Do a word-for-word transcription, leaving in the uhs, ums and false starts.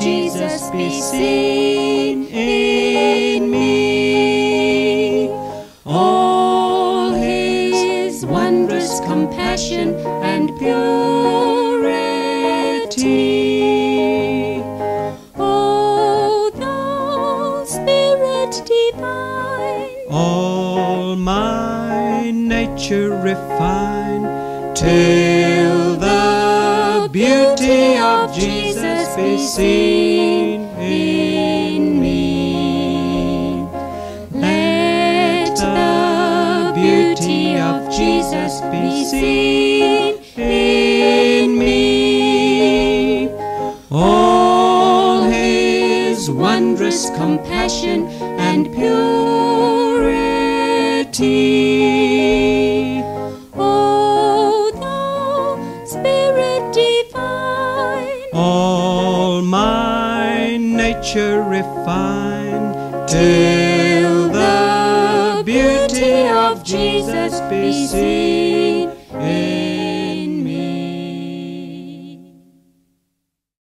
Jesus be seen in me. All His wondrous compassion and purity. O thou Spirit divine, all my nature refine, till the beauty of Jesus be seen in me. let the beauty of Jesus be seen in me. All His Wondrous compassion and purity. O thou Spirit divine, all my nature refine, till the beauty of Jesus be seen in